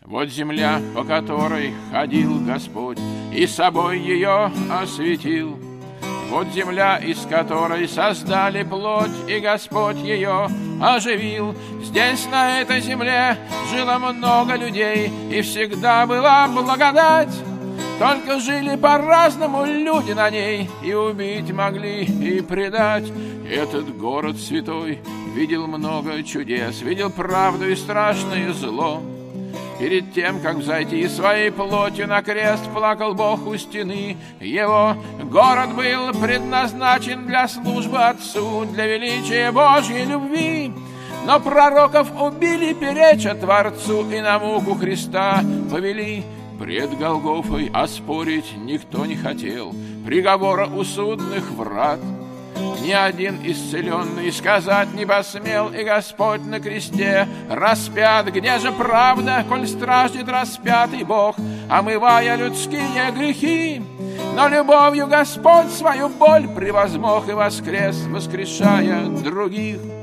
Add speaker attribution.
Speaker 1: Вот земля, по которой ходил Господь, и собой ее осветил. Вот земля, из которой создали плоть, и Господь ее оживил. Здесь, на этой земле, жило много людей, и всегда была благодать. Только жили по-разному люди на ней, и убить могли, и предать. Этот город святой видел много чудес, видел правду и страшное зло. Перед тем, как взойти своей плотью на крест, плакал Бог у стены его. Город был предназначен для службы Отцу, для величия Божьей любви. Но пророков убили, переча Творцу, и на муку Христа повели. Пред Голгофой оспорить никто не хотел приговора у судных врат. Ни один исцеленный сказать не посмел, и Господь на кресте распят. Где же правда, коль страждет распятый Бог, омывая людские грехи? Но любовью Господь свою боль превозмог и воскрес, воскрешая других.